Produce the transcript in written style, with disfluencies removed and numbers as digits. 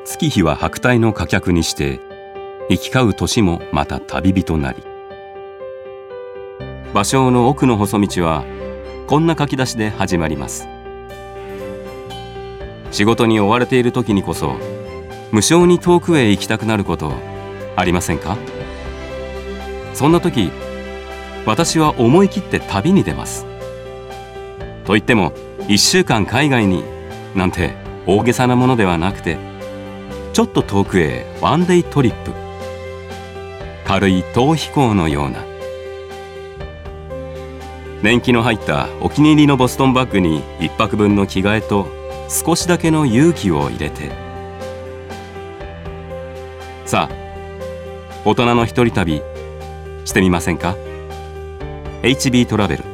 月日は白帯の貨客にして行き交う年もまた旅人なり。芭蕉の奥の細道はこんな書き出しで始まります。仕事に追われている時にこそ無性に遠くへ行きたくなることありませんか？そんな時、私は思い切って旅に出ます。と言っても1週間海外になんて大げさなものではなくて、ちょっと遠くへワンデイトリップ、軽い逃避行のような。年季の入ったお気に入りのボストンバッグに1泊分の着替えと少しだけの勇気を入れて、さあ大人の一人旅してみませんか？ HB トラベル